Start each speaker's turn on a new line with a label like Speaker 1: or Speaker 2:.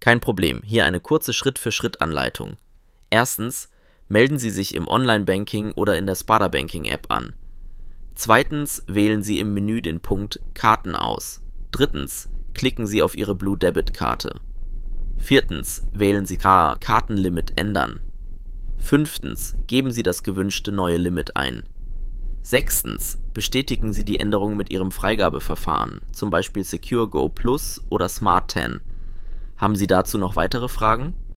Speaker 1: Kein Problem, hier eine kurze Schritt-für-Schritt-Anleitung. Erstens, melden Sie sich im Online-Banking oder in der Sparda Banking-App an. Zweitens, wählen Sie im Menü den Punkt Karten aus. Drittens, klicken Sie auf Ihre Blue Debit-Karte. Viertens, wählen Sie Kartenlimit ändern. Fünftens, geben Sie das gewünschte neue Limit ein. Sechstens, bestätigen Sie die Änderung mit Ihrem Freigabeverfahren, zum Beispiel SecureGo Plus oder Smart 10. Haben Sie dazu noch weitere Fragen?